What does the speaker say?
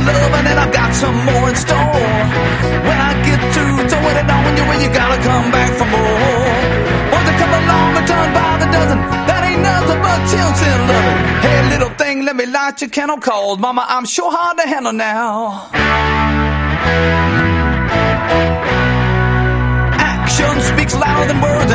loving and I've got some more in store. When I get through throwing it on you, well, you gotta come back for more. Won't you come along and turn by the dozen? That ain't nothing but chills and loving. Hey, little thing, let me light your candle cold. Mama, I'm sure hard to handle now. Action speaks louder than words.